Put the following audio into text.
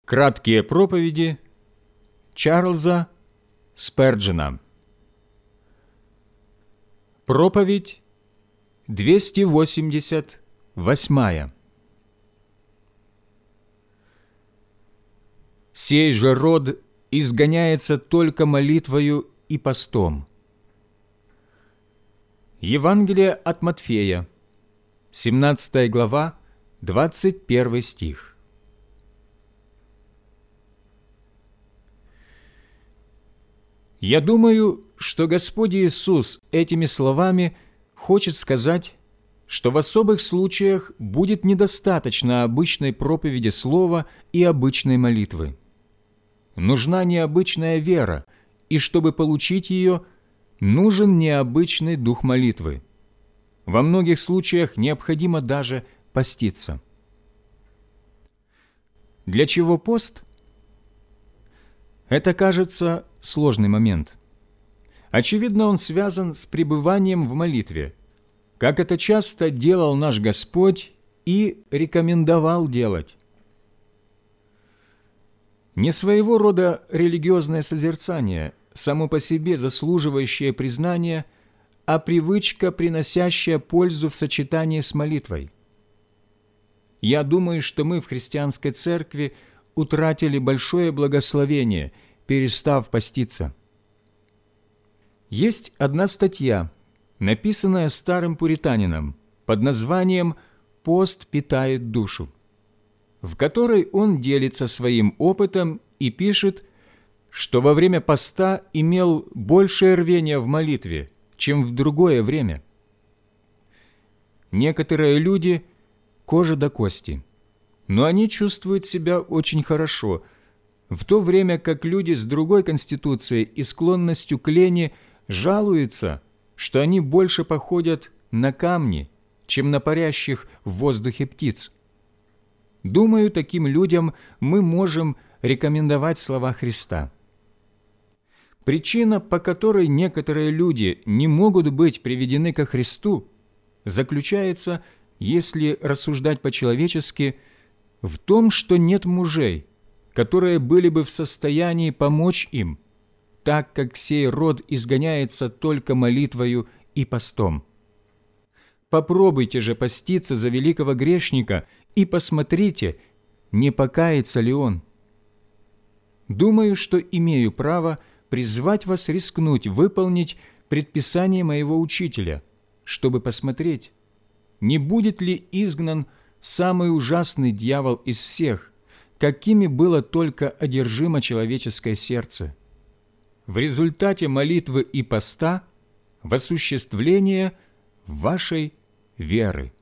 Краткие проповеди Чарльза Сперджена. Проповедь 288. «Сей же род изгоняется только молитвою и постом». Евангелие от Матфея, 17 глава, 21 стих. Я думаю, что Господь Иисус этими словами хочет сказать, что в особых случаях будет недостаточно обычной проповеди слова и обычной молитвы. Нужна необычная вера, и чтобы получить ее, нужен необычный дух молитвы. Во многих случаях необходимо даже поститься. Для чего пост? Это, кажется, сложный момент. Очевидно, он связан с пребыванием в молитве, как это часто делал наш Господь и рекомендовал делать. Не своего рода религиозное созерцание, само по себе заслуживающее признания, а привычка, приносящая пользу в сочетании с молитвой. Я думаю, что мы в христианской церкви утратили большое благословение, перестав поститься. Есть одна статья, написанная старым пуританином под названием «Пост питает душу», в которой он делится своим опытом и пишет, что во время поста имел большее рвение в молитве, чем в другое время. Некоторые люди – кожа до кости, но они чувствуют себя очень хорошо, в то время как люди с другой конституцией и склонностью к лени жалуются, что они больше походят на камни, чем на парящих в воздухе птиц. Думаю, таким людям мы можем рекомендовать слова Христа. Причина, по которой некоторые люди не могут быть приведены ко Христу, заключается, если рассуждать по-человечески, в том, что нет мужей, которые были бы в состоянии помочь им, так как сей род изгоняется только молитвою и постом. Попробуйте же поститься за великого грешника и посмотрите, не покается ли он. Думаю, что имею право призвать вас рискнуть выполнить предписание моего учителя, чтобы посмотреть, не будет ли изгнан самый ужасный дьявол из всех, какими было только одержимо человеческое сердце, в результате молитвы и поста в осуществление вашей веры.